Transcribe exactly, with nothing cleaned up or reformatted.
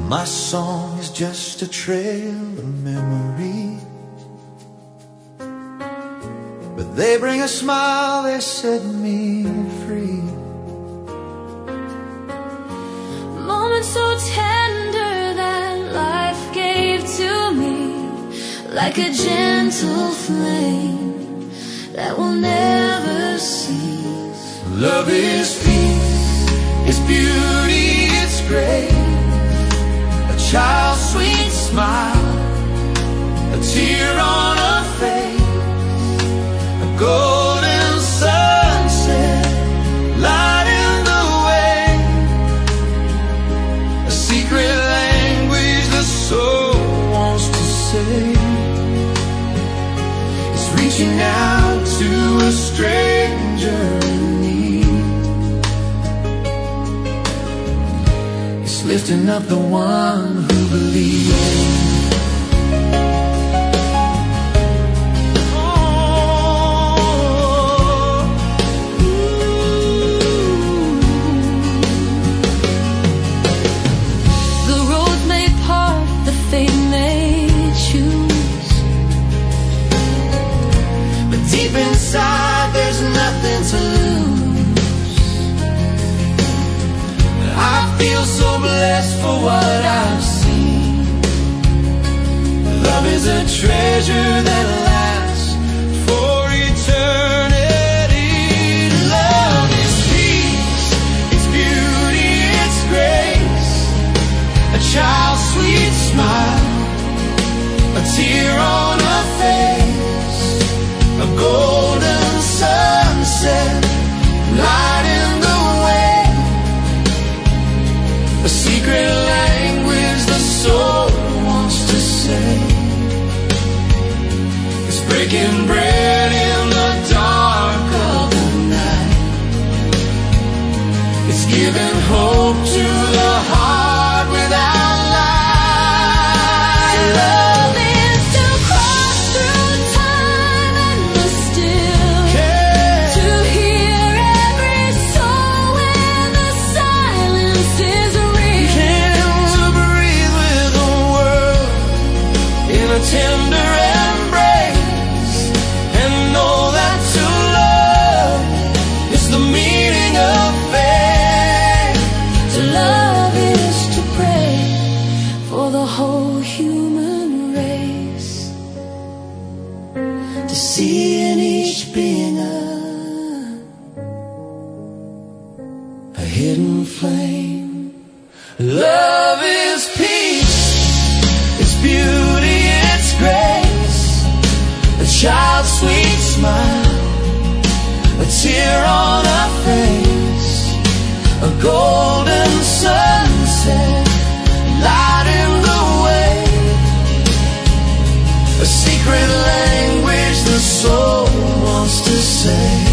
My song is just a trail of memory, but they bring a smile, they set me free. Moments so tender that life gave to me, like a gentle flame that will never cease. Love is peace, it's beauty, it's grace, a child's sweet smile, a tear on her face, a golden sunset lighting the way, a secret language the soul wants to say. It's reaching out to a stranger in need. It's lifting up the one who believes. Deep inside, there's nothing to lose. I feel so blessed for what I've seen. Love is a treasure that lasts for eternity. Love is peace, it's beauty, it's grace, a child's sweet smile, a tear on her face, a golden sunset lighting the way, a secret language the soul wants to say. It's breaking bread in the dark of the night. It's giving hope to the heart without light. Love is to cross through time and the still, to hear every soul when the silence is real, to breathe with the world in a tender embrace, and know that to love is the meaning of faith. To love is to pray for the whole human race, to see in each being a, a hidden flame. Love is peace, it's beauty, it's grace, a child's sweet smile, a tear on her face, a golden sunset lighting the way, a secret language the soul wants to say.